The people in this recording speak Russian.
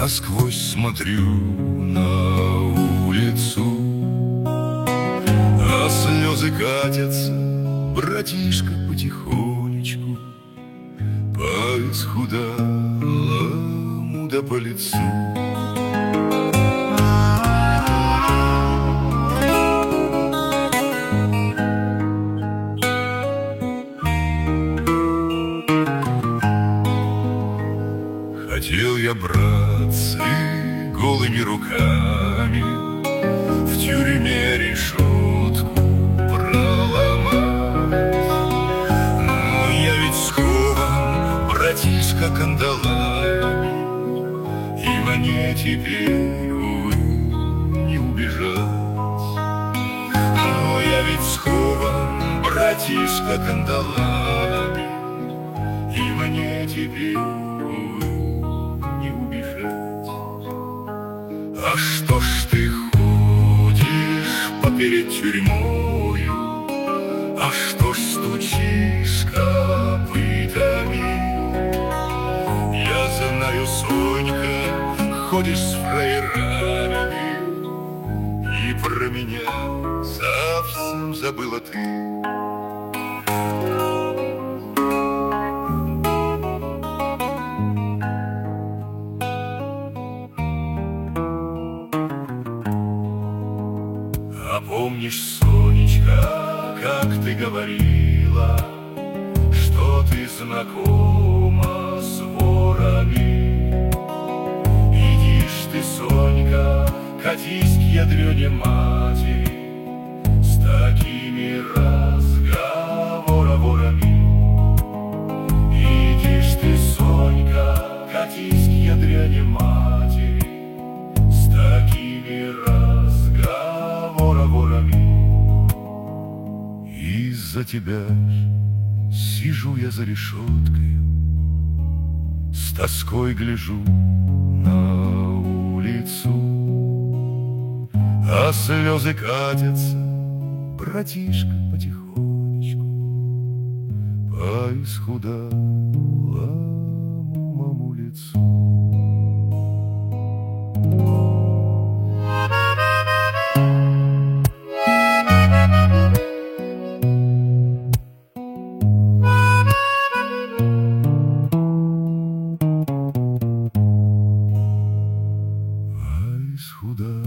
Насквозь смотрю на улицу, а слезы катятся, братишка, потихонечку по исхудалому да по лицу. Хотел я, братцы, голыми руками в тюрьме решетку проломать, но я ведь скован, братишка, кандалами, и мне теперь, увы, не убежать. Но я ведь скован, братишка, кандалами, и мне теперь, увы, не убежать. А что ж ты ходишь поперед тюрьмою, а что ж стучишь копытами? Я знаю, Сонька, ходишь с фраерами, и про меня совсем забыла ты. А помнишь, Сонечка, как ты говорила, что ты знакома с ворами? Идишь ты, Сонька, катись к ядрёне матери с такими разговорами. Идишь ты, Сонька, катись к ядрёне матери с такими разговорами. Из-за тебя сижу я за решеткой, с тоской гляжу на улицу, а слезы катятся, братишка, потихонечку по исхудалому лицу. Исхудалому